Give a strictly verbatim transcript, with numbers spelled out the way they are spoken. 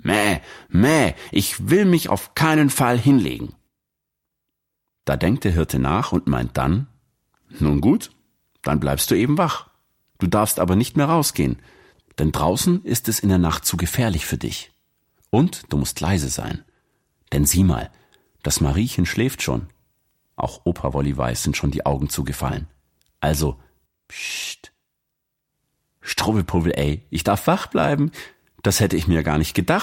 Mäh, mäh, ich will mich auf keinen Fall hinlegen. Da denkt der Hirte nach und meint dann, nun gut, dann bleibst du eben wach. Du darfst aber nicht mehr rausgehen, denn draußen ist es in der Nacht zu gefährlich für dich. Und du musst leise sein. Denn sieh mal, das Mariechen schläft schon. Auch Opa Wolli weiß, sind schon die Augen zugefallen. Also, psst. Strubbelpubbel, ey, ich darf wach bleiben? Das hätte ich mir gar nicht gedacht.